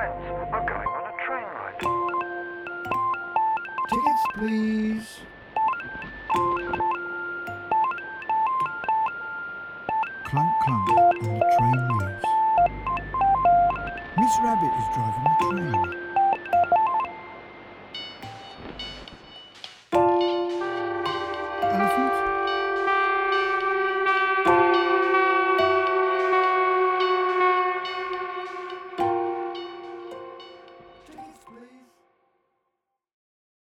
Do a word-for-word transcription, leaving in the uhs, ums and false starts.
friends are going on a train ride. Tickets, please. Clunk, clunk, and the train leaves. Miss Rabbit is driving the train.